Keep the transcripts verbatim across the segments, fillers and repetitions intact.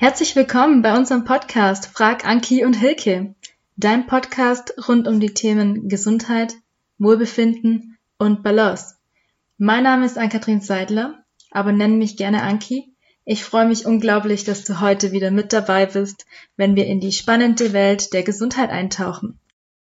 Herzlich willkommen bei unserem Podcast Frag Anki und Hilke, dein Podcast rund um die Themen Gesundheit, Wohlbefinden und Balance. Mein Name ist Ann-Kathrin Seidler, aber nenn mich gerne Anki. Ich freue mich unglaublich, dass du heute wieder mit dabei bist, wenn wir in die spannende Welt der Gesundheit eintauchen.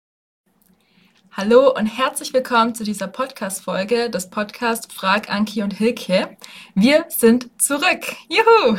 Hallo und herzlich willkommen zu dieser Podcast-Folge des Podcasts Frag Anki und Hilke. Wir sind zurück. Juhu!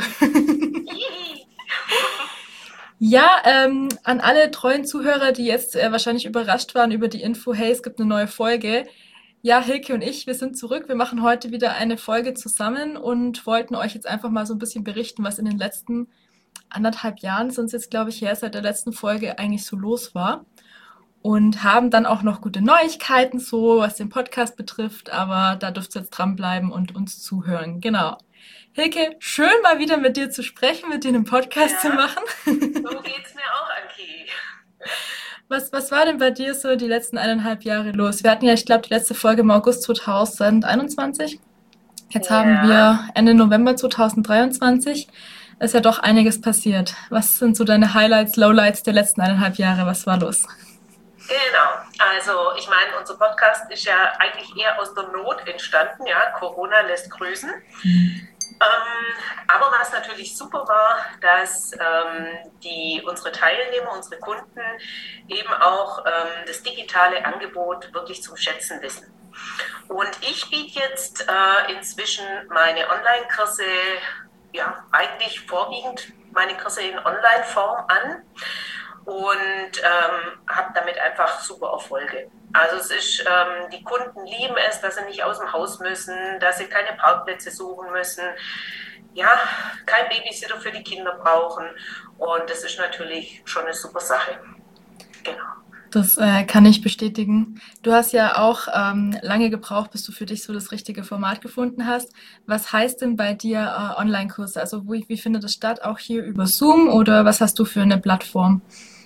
Ja, ähm, an alle treuen Zuhörer, die jetzt äh, wahrscheinlich überrascht waren über die Info, hey, es gibt eine neue Folge. Ja, Hilke und ich, wir sind zurück. Wir machen heute wieder eine Folge zusammen und wollten euch jetzt einfach mal so ein bisschen berichten, was in den letzten anderthalb Jahren, sind es jetzt, glaube ich, her, seit der letzten Folge eigentlich so los war. Und haben dann auch noch gute Neuigkeiten, so was den Podcast betrifft, aber da dürft ihr jetzt dranbleiben und uns zuhören. Genau. Hilke, schön mal wieder mit dir zu sprechen, mit dir einen Podcast Ja, zu machen. so geht's mir auch, Anki. Was, was war denn bei dir so die letzten eineinhalb Jahre los? Wir hatten ja, ich glaube, die letzte Folge im August zweitausendeinundzwanzig. Jetzt Ja. haben wir Ende November zweitausenddreiundzwanzig. Da ist ja doch einiges passiert. Was sind so deine Highlights, Lowlights der letzten eineinhalb Jahre? Was war los? Genau, also ich meine, unser Podcast ist ja eigentlich eher aus der Not entstanden, ja, Corona lässt grüßen. Mhm. Ähm, aber was natürlich super war, dass ähm, die, unsere Teilnehmer, unsere Kunden eben auch ähm, das digitale Angebot wirklich zum Schätzen wissen. Und ich biete jetzt äh, inzwischen meine Online-Kurse, ja, eigentlich vorwiegend meine Kurse in Online-Form an. Und ähm, habe damit einfach super Erfolge. Also es ist, ähm, die Kunden lieben es, dass sie nicht aus dem Haus müssen, dass sie keine Parkplätze suchen müssen, ja, kein Babysitter für die Kinder brauchen. Und das ist natürlich schon eine super Sache. Genau. Das äh, kann ich bestätigen. Du hast ja auch ähm, lange gebraucht, bis du für dich so das richtige Format gefunden hast. Was heißt denn bei dir äh, Online-Kurse? Also wie, wie findet das statt? Auch hier über Zoom oder was hast du für eine Plattform?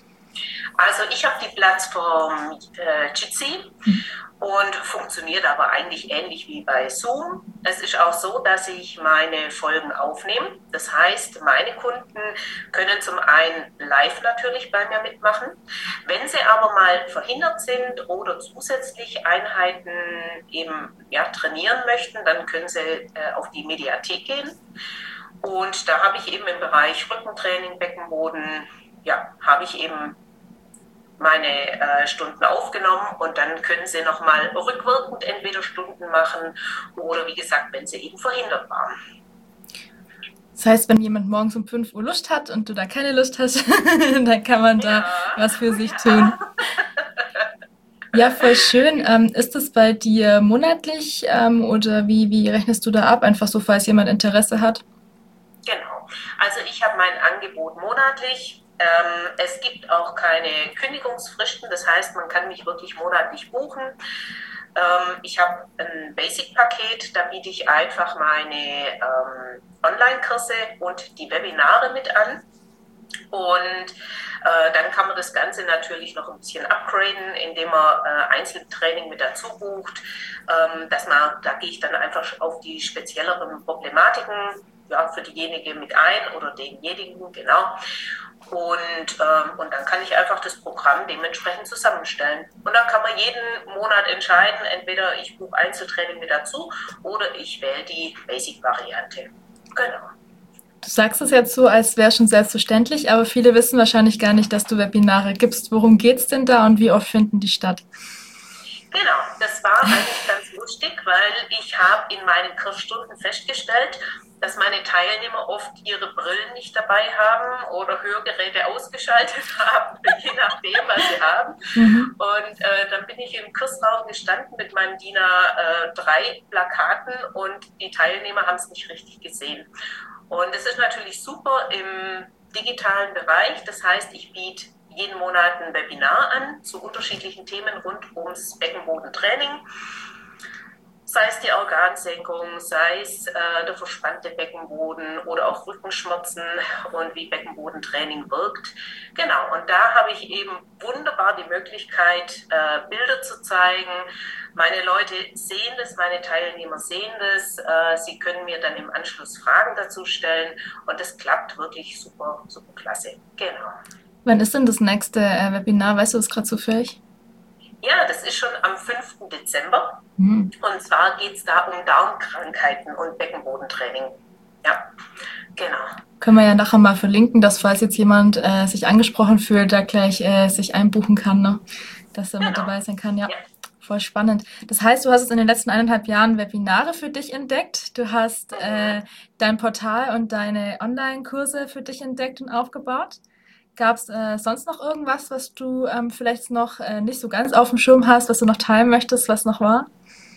Also ich habe die Plattform äh, Jitsi und funktioniert aber eigentlich ähnlich wie bei Zoom. Es ist auch so, dass ich meine Folgen aufnehme. Das heißt, meine Kunden können zum einen live natürlich bei mir mitmachen. Wenn sie aber mal verhindert sind oder zusätzlich Einheiten eben ja, trainieren möchten, dann können sie äh, auf die Mediathek gehen. Und da habe ich eben im Bereich Rückentraining, Beckenboden, ja, habe ich eben meine äh, Stunden aufgenommen und dann können sie nochmal rückwirkend entweder Stunden machen oder wie gesagt, wenn sie eben verhindert waren. Das heißt, wenn jemand morgens um fünf Uhr Lust hat und du da keine Lust hast, dann kann man da Ja. was für sich tun. Ja, voll schön. Ähm, ist das bei dir monatlich ähm, oder wie, wie rechnest du da ab? Einfach so, falls jemand Interesse hat? Genau. Also ich habe mein Angebot monatlich. Ähm, es gibt auch keine Kündigungsfristen, das heißt, man kann mich wirklich monatlich buchen. Ähm, ich habe ein Basic-Paket, da biete ich einfach meine ähm, Online-Kurse und die Webinare mit an. Und äh, dann kann man das Ganze natürlich noch ein bisschen upgraden, indem man äh, Einzeltraining mit dazu bucht. Ähm, dass man, da gehe ich dann einfach auf die spezielleren Problematiken ja, für diejenige mit ein oder denjenigen, genau. Und, ähm, und dann kann ich einfach das Programm dementsprechend zusammenstellen. Und dann kann man jeden Monat entscheiden, entweder ich buche Einzeltraining mit dazu oder ich wähle die Basic-Variante. Genau. Du sagst es jetzt so, als wäre schon selbstverständlich, aber viele wissen wahrscheinlich gar nicht, dass du Webinare gibst. Worum geht's denn da und wie oft finden die statt? Genau, das war eigentlich ganz lustig, weil ich habe in meinen Kursstunden festgestellt, dass meine Teilnehmer oft ihre Brillen nicht dabei haben oder Hörgeräte ausgeschaltet haben, je nachdem, was sie haben. Mhm. Und äh, dann bin ich im Kursraum gestanden mit meinem D I N A drei Plakaten und die Teilnehmer haben es nicht richtig gesehen. Und es ist natürlich super im digitalen Bereich, das heißt, ich biete jeden Monat ein Webinar an zu unterschiedlichen Themen rund ums Beckenbodentraining. sei es die Organsenkung, sei es äh, der verspannte Beckenboden oder auch Rückenschmerzen und wie Beckenbodentraining wirkt. Genau, und da habe ich eben wunderbar die Möglichkeit, äh, Bilder zu zeigen. Meine Leute sehen das, meine Teilnehmer sehen das. Äh, sie können mir dann im Anschluss Fragen dazu stellen und das klappt wirklich super, super klasse. Genau. Wann ist denn das nächste äh, Webinar? Weißt du das gerade zufällig? Ja, das ist schon am fünften Dezember. Hm. Und zwar geht es da um Darmkrankheiten und Beckenbodentraining. Ja, genau. Können wir ja nachher mal verlinken, dass falls jetzt jemand äh, sich angesprochen fühlt, da gleich äh, sich einbuchen kann, ne? Dass er genau. mit dabei sein kann. Ja. ja, voll spannend. Das heißt, du hast jetzt in den letzten eineinhalb Jahren Webinare für dich entdeckt. Du hast mhm. äh, dein Portal und deine Online-Kurse für dich entdeckt und aufgebaut. Gab es äh, sonst noch irgendwas, was du ähm, vielleicht noch äh, nicht so ganz auf dem Schirm hast, was du noch teilen möchtest, was noch war?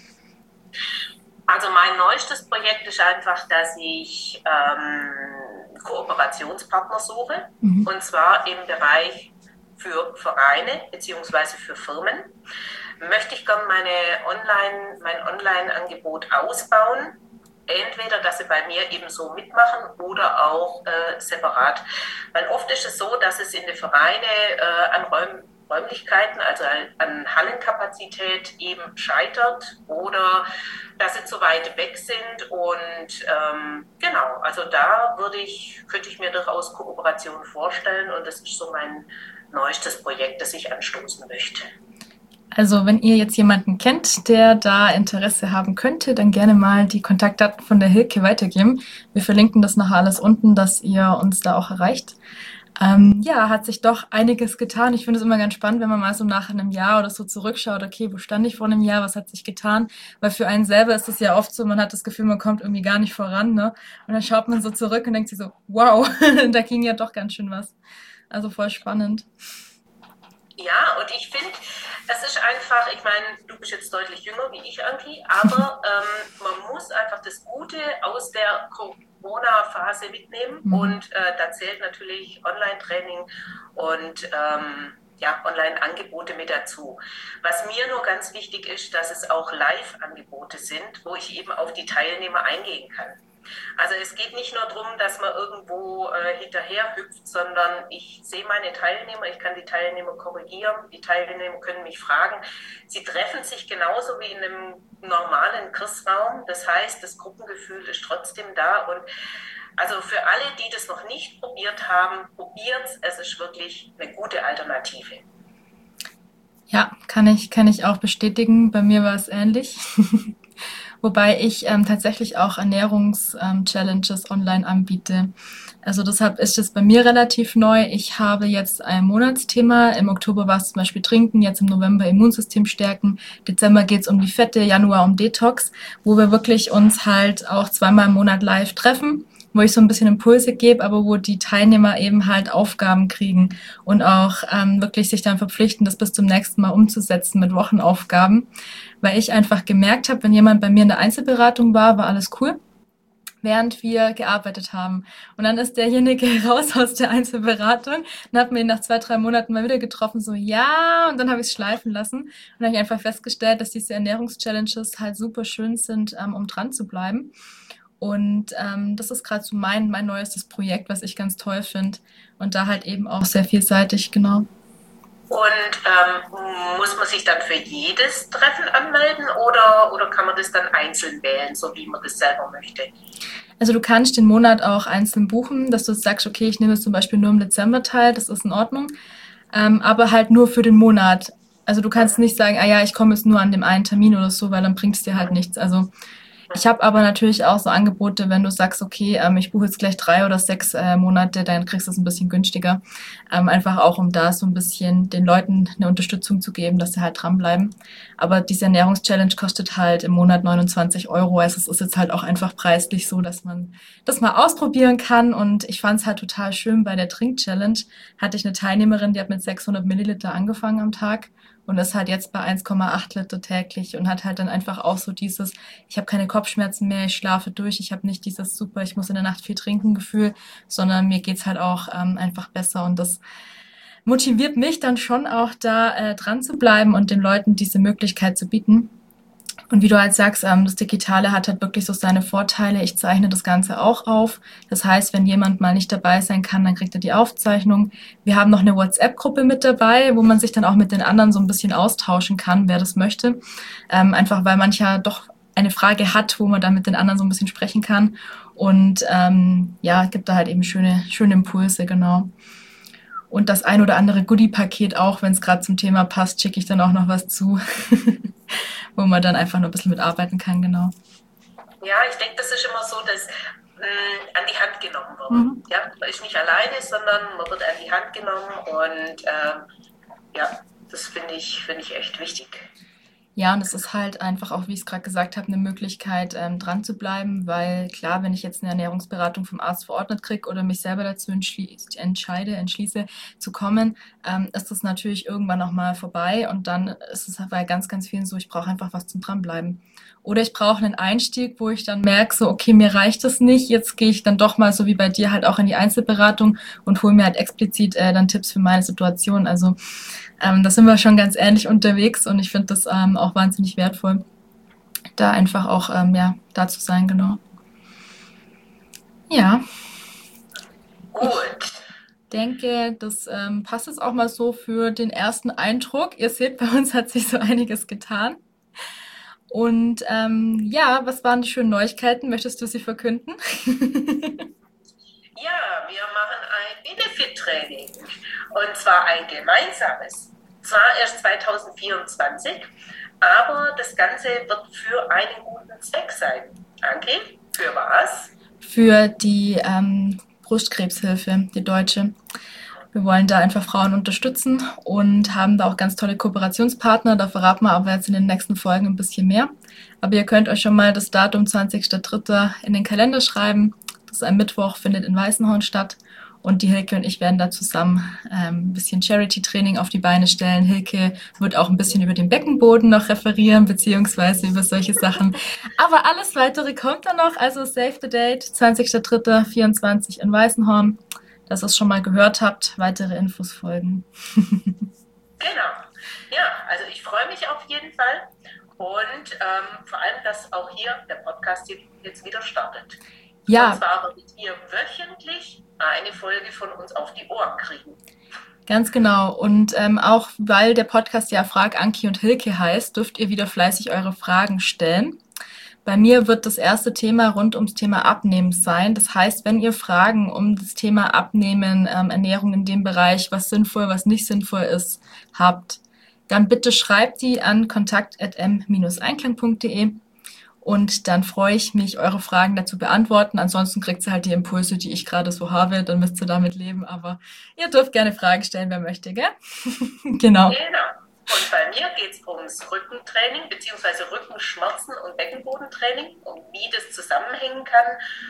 Also mein neuestes Projekt ist einfach, dass ich ähm, Kooperationspartner suche, mhm. und zwar im Bereich für Vereine bzw. für Firmen. Möchte ich gerne meine Online, mein Online-Angebot ausbauen. Entweder, dass sie bei mir eben so mitmachen oder auch äh, separat. Weil oft ist es so, dass es in den Vereinen äh, an Räum, Räumlichkeiten, also an Hallenkapazität eben scheitert oder dass sie zu weit weg sind. Und ähm, genau, also da würde ich, könnte ich mir durchaus Kooperation vorstellen und das ist so mein neuestes Projekt, das ich anstoßen möchte. Also wenn ihr jetzt jemanden kennt, der da Interesse haben könnte, dann gerne mal die Kontaktdaten von der Hilke weitergeben. Wir verlinken das nachher alles unten, dass ihr uns da auch erreicht. Ähm, ja, hat sich doch einiges getan. Ich finde es immer ganz spannend, wenn man mal so nach einem Jahr oder so zurückschaut, okay, wo stand ich vor einem Jahr, was hat sich getan? Weil für einen selber ist es ja oft so, man hat das Gefühl, man kommt irgendwie gar nicht voran, ne? Und dann schaut man so zurück und denkt sich so, wow, da ging ja doch ganz schön was. Also voll spannend. Ja, und ich finde, es ist einfach, ich meine, du bist jetzt deutlich jünger wie ich, Anki, aber ähm, man muss einfach das Gute aus der Corona-Phase mitnehmen mhm. und äh, da zählt natürlich Online-Training und ähm, ja, Online-Angebote mit dazu. Was mir nur ganz wichtig ist, dass es auch Live-Angebote sind, wo ich eben auf die Teilnehmer eingehen kann. Also es geht nicht nur darum, dass man irgendwo äh, hinterher hüpft, sondern ich sehe meine Teilnehmer, ich kann die Teilnehmer korrigieren, die Teilnehmer können mich fragen. Sie treffen sich genauso wie in einem normalen Kursraum. Das heißt, das Gruppengefühl ist trotzdem da. Und also für alle, die das noch nicht probiert haben, probiert's. Es ist wirklich eine gute Alternative. Ja, kann ich, kann ich auch bestätigen. Bei mir war es ähnlich. Wobei ich ähm, tatsächlich auch Ernährungs-Challenges ähm, online anbiete. Also deshalb ist es bei mir relativ neu. Ich habe jetzt ein Monatsthema. Im Oktober war es zum Beispiel Trinken, jetzt im November Immunsystem stärken. Dezember geht es um die Fette, Januar um Detox, wo wir wirklich uns halt auch zweimal im Monat live treffen, wo ich so ein bisschen Impulse gebe, aber wo die Teilnehmer eben halt Aufgaben kriegen und auch ähm, wirklich sich dann verpflichten, das bis zum nächsten Mal umzusetzen mit Wochenaufgaben. Weil ich einfach gemerkt habe, wenn jemand bei mir in der Einzelberatung war, war alles cool, während wir gearbeitet haben. Und dann ist derjenige raus aus der Einzelberatung und hat mir ihn nach zwei, drei Monaten mal wieder getroffen, so ja, und dann habe ich es schleifen lassen. Und dann habe ich einfach festgestellt, dass diese Ernährungschallenges halt super schön sind, ähm, um dran zu bleiben. Und ähm, das ist gerade so mein, mein neuestes Projekt, was ich ganz toll finde. Und da halt eben auch sehr vielseitig, genau. Und ähm, muss man sich dann für jedes Treffen anmelden oder, oder kann man das dann einzeln wählen, so wie man das selber möchte? Also du kannst den Monat auch einzeln buchen, dass du sagst, okay, ich nehme es zum Beispiel nur im Dezember teil, das ist in Ordnung, ähm, aber halt nur für den Monat. Also du kannst nicht sagen, ah ja, ich komme jetzt nur an dem einen Termin oder so, weil dann bringt es dir halt nichts. Also ich habe aber natürlich auch so Angebote, wenn du sagst, okay, ähm, ich buche jetzt gleich drei oder sechs äh, Monate, dann kriegst du es ein bisschen günstiger. Ähm, einfach auch, um da so ein bisschen den Leuten eine Unterstützung zu geben, dass sie halt dranbleiben. Aber diese Ernährungschallenge kostet halt im Monat neunundzwanzig Euro. Also es ist jetzt halt auch einfach preislich so, dass man das mal ausprobieren kann. Und ich fand es halt total schön, bei der Trink-Challenge hatte ich eine Teilnehmerin, die hat mit sechshundert Milliliter angefangen am Tag. Und ist halt jetzt bei eins Komma acht Liter täglich und hat halt dann einfach auch so dieses, ich habe keine Kopfschmerzen mehr, ich schlafe durch, ich habe nicht dieses super, ich muss in der Nacht viel trinken Gefühl, sondern mir geht's halt auch ähm, einfach besser und das motiviert mich dann schon auch da äh, dran zu bleiben und den Leuten diese Möglichkeit zu bieten. Und wie du halt sagst, ähm, das Digitale hat halt wirklich so seine Vorteile. Ich zeichne das Ganze auch auf. Das heißt, wenn jemand mal nicht dabei sein kann, dann kriegt er die Aufzeichnung. Wir haben noch eine WhatsApp-Gruppe mit dabei, wo man sich dann auch mit den anderen so ein bisschen austauschen kann, wer das möchte. Ähm, einfach weil mancher doch eine Frage hat, wo man dann mit den anderen so ein bisschen sprechen kann. Und ähm, ja, gibt da halt eben schöne, schöne Impulse, genau. Und das ein oder andere Goodie-Paket auch, wenn es gerade zum Thema passt, schicke ich dann auch noch was zu, wo man dann einfach noch ein bisschen mitarbeiten kann, genau. Ja, ich denke, das ist immer so, dass mh, an die Hand genommen wird. Mhm. Ja, man ist nicht alleine, sondern man wird an die Hand genommen und ähm, ja, das finde ich, finde ich echt wichtig. Ja, und es ist halt einfach auch, wie ich es gerade gesagt habe, eine Möglichkeit, ähm, dran zu bleiben, weil klar, wenn ich jetzt eine Ernährungsberatung vom Arzt verordnet kriege oder mich selber dazu entschli- entscheide, entschließe zu kommen, ähm, ist das natürlich irgendwann auch mal vorbei und dann ist es halt bei ganz, ganz vielen so, ich brauche einfach was zum Dranbleiben. Oder ich brauche einen Einstieg, wo ich dann merke, so, okay, mir reicht das nicht, jetzt gehe ich dann doch mal so wie bei dir halt auch in die Einzelberatung und hole mir halt explizit äh, dann Tipps für meine Situation. Also ähm, da sind wir schon ganz ähnlich unterwegs und ich finde das ähm, auch wahnsinnig wertvoll, da einfach auch ähm, ja, da zu sein, genau. Ja, Gut. ich denke, das ähm, passt jetzt auch mal so für den ersten Eindruck. Ihr seht, bei uns hat sich so einiges getan. Und ähm, ja, was waren die schönen Neuigkeiten? Möchtest du sie verkünden? Ja, wir machen ein Benefit-Training und zwar ein gemeinsames. Zwar erst zwanzig vierundzwanzig, aber das Ganze wird für einen guten Zweck sein. Anki, für was? Für die ähm, Brustkrebshilfe, die deutsche. Wir wollen da einfach Frauen unterstützen und haben da auch ganz tolle Kooperationspartner. Da verraten wir aber jetzt in den nächsten Folgen ein bisschen mehr. Aber ihr könnt euch schon mal das Datum zwanzigster dritter in den Kalender schreiben. Das ist ein Mittwoch, findet in Weißenhorn statt. Und die Hilke und ich werden da zusammen ähm, ein bisschen Charity-Training auf die Beine stellen. Hilke wird auch ein bisschen über den Beckenboden noch referieren, beziehungsweise über solche Sachen. Aber alles Weitere kommt dann noch. Also save the date, zwanzigster dritter vierundzwanzig in Weißenhorn. Dass ihr es schon mal gehört habt. Weitere Infos folgen. Genau. Ja, also ich freue mich auf jeden Fall und ähm, vor allem, dass auch hier der Podcast jetzt wieder startet. Ja. Und zwar werdet ihr wöchentlich eine Folge von uns auf die Ohren kriegen. Ganz genau. Und ähm, auch weil der Podcast ja Frag Anki und Hilke heißt, dürft ihr wieder fleißig eure Fragen stellen. Bei mir wird das erste Thema rund ums Thema Abnehmen sein. Das heißt, wenn ihr Fragen um das Thema Abnehmen, ähm, Ernährung in dem Bereich, was sinnvoll, was nicht sinnvoll ist, habt, dann bitte schreibt die an kontakt at m einklang punkt de und dann freue ich mich, eure Fragen dazu beantworten. Ansonsten kriegt ihr halt die Impulse, die ich gerade so habe, dann müsst ihr damit leben. Aber ihr dürft gerne Fragen stellen, wer möchte, gell? Genau. Genau. Und bei mir geht es ums Rückentraining bzw. Rückenschmerzen und Beckenbodentraining und wie das zusammenhängen kann.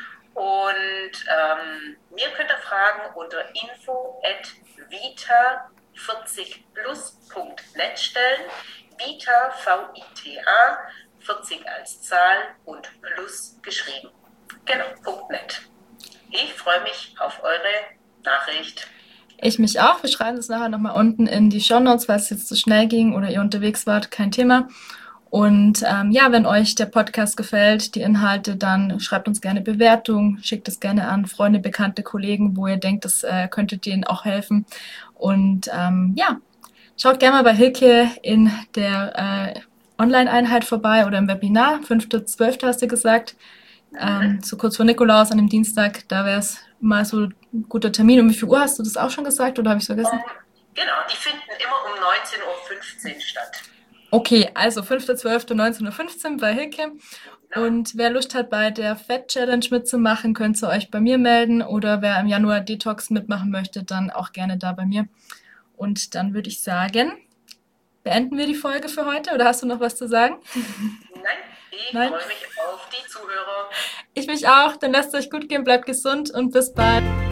Und ähm, mir könnt ihr Fragen unter info at vita vierzig plus punkt net stellen. Vita, V I T A, vierzig als Zahl und plus geschrieben. Genau, .net. Ich freue mich auf eure Nachricht. Ich mich auch. Wir schreiben es nachher nochmal unten in die Shownotes, falls es jetzt zu schnell ging oder ihr unterwegs wart, kein Thema. Und ähm, ja, wenn euch der Podcast gefällt, die Inhalte, dann schreibt uns gerne Bewertungen, schickt es gerne an Freunde, Bekannte, Kollegen, wo ihr denkt, das äh, könnte denen auch helfen. Und ähm, ja, schaut gerne mal bei Hilke in der äh, Online-Einheit vorbei oder im Webinar. fünfter zwölfter hast du gesagt. Ähm, so kurz vor Nikolaus an dem Dienstag, da wäre es mal so ein guter Termin. Um wie viel Uhr hast du das auch schon gesagt oder habe ich es vergessen? Um, genau, die finden immer um neunzehn Uhr fünfzehn statt. Okay, also fünfter zwölfter neunzehn Uhr fünfzehn bei Hilke. Und wer Lust hat, bei der Fat Challenge mitzumachen, könnt ihr euch bei mir melden. Oder wer im Januar Detox mitmachen möchte, dann auch gerne da bei mir. Und dann würde ich sagen, beenden wir die Folge für heute. Oder hast du noch was zu sagen? Nein, ich freue mich auf die Zuhörer. Ich mich auch. Dann lasst es euch gut gehen, bleibt gesund und bis bald.